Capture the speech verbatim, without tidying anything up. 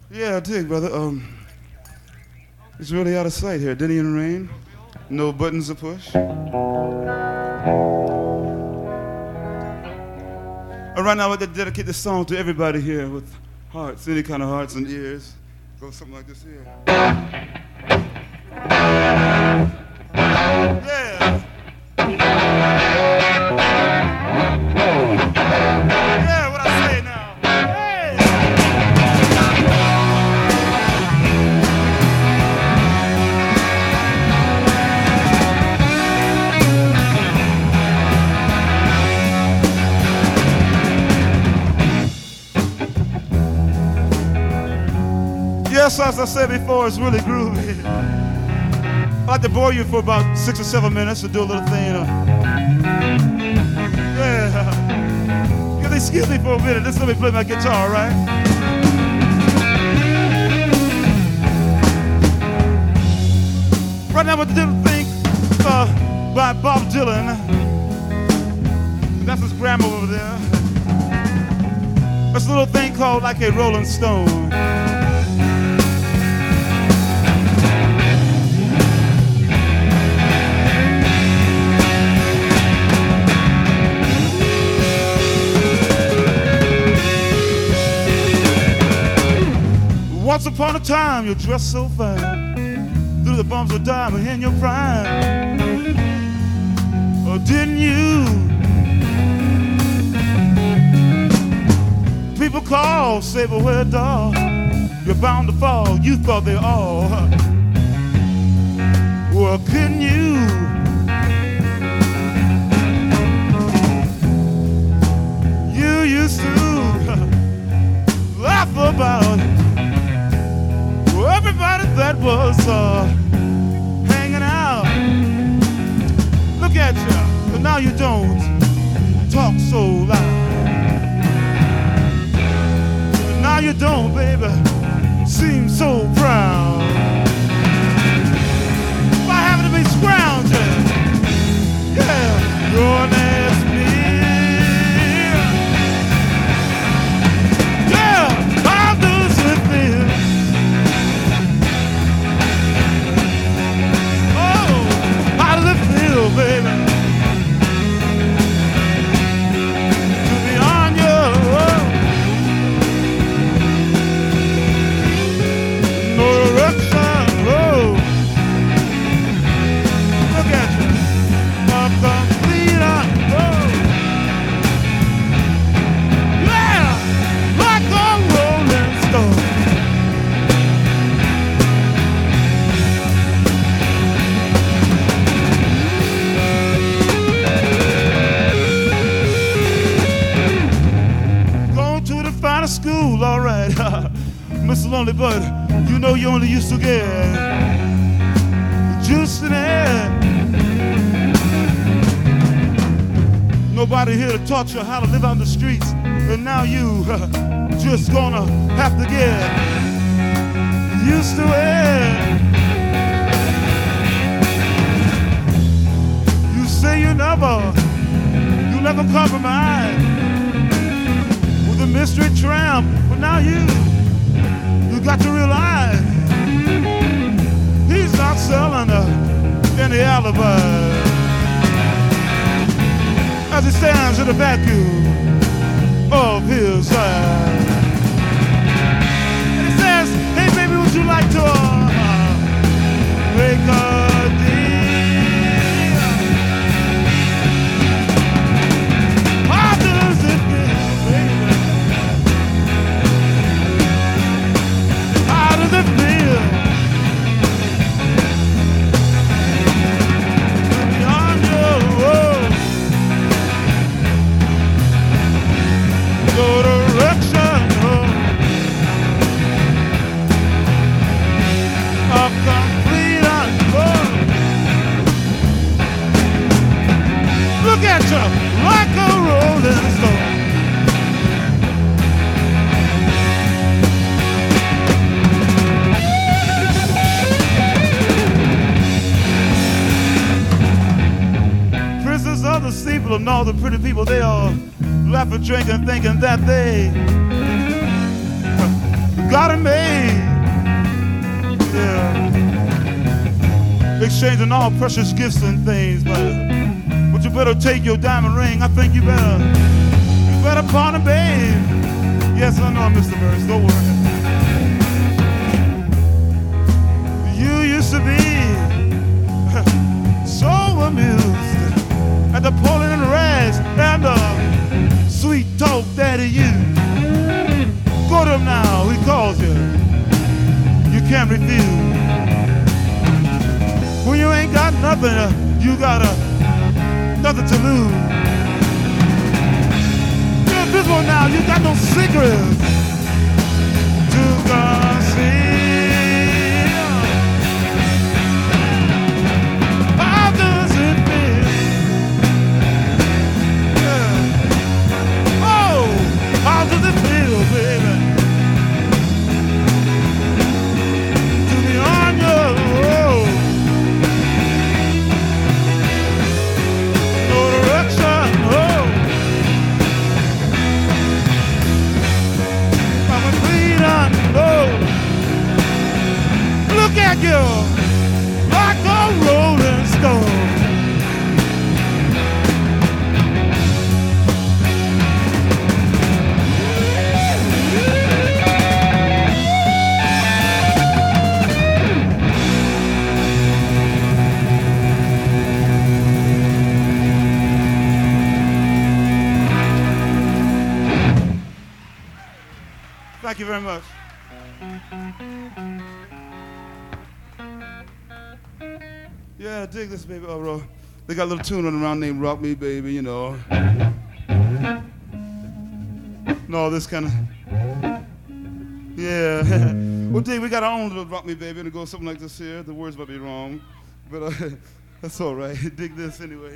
Yeah, I dig, brother. Um, it's really out of sight here. Denny and Rain. No buttons to push. All right, now I'd like to dedicate this song to everybody here with hearts, any kind of hearts and ears. Go something like this here. Yeah. Yeah, what I say now. Hey. Yes, as I said before, it's really groovy. I'd like to bore you for about six or seven minutes to do a little thing. Uh, yeah. You can excuse me for a minute. Just let me play my guitar, all right? Right now, we're doing a thing uh, by Bob Dylan. That's his grandma over there. It's a little thing called Like a Rolling Stone. Once upon a time, you dressed so fine, through the bumps of diamond in your prime. Or didn't you? People call, say, but where, dog? You're bound to fall. You thought they all. Well, couldn't you? You used to laugh about it. Everybody that was uh, hanging out. Look at you, but now you don't talk so loud. But now you don't, baby, seem so proud. By having to be scrounging, yeah, you're an ass me. Yeah, how does it feel? Baby, to be on your own, no direction, oh. Look at you, a complete unfold. Yeah, like a rolling stone. School, all right, Mister Lonely Bud, you know you only used to get juice in air. Nobody here to taught you how to live on the streets, and now you uh, just gonna have to get used to it. You say you never, you never compromise. Mystery tramp, but now you, you got to realize he's not selling uh, any alibi as he stands in the vacuum of his side. And he says, hey baby, would you like to uh, make a deal? How does it feel, baby? The feel beyond your road, no direction, oh. A complete unfold. Look at you, like a rolling stone. The people and all the pretty people, they all laughing, drinking, thinking that they got it made. exchanging all precious gifts and things, but, but you better take your diamond ring. I think you better, you better pawn it, babe. Yes, I know, Mister Burns, don't worry. You used to be so amused at the pulling and rags and the sweet talk daddy you. Go to him now, he calls you. You can't refuse. When you ain't got nothing, you got a, nothing to lose. You're invisible now, you got no secrets to conceal. How does it feel? Yeah. Oh, how does it feel, baby? To be on your road. No direction, oh. I'm a freedom, oh. Look at you. Like a rolling stone. Thank you very much. Yeah, dig this, baby. Oh, bro. They got a little tune on around named Rock Me, Baby, you know. No, this kind of. Yeah. Well, dig, we got our own little Rock Me, Baby, and it goes something like this here. The words might be wrong, but uh, that's all right. Dig this anyway.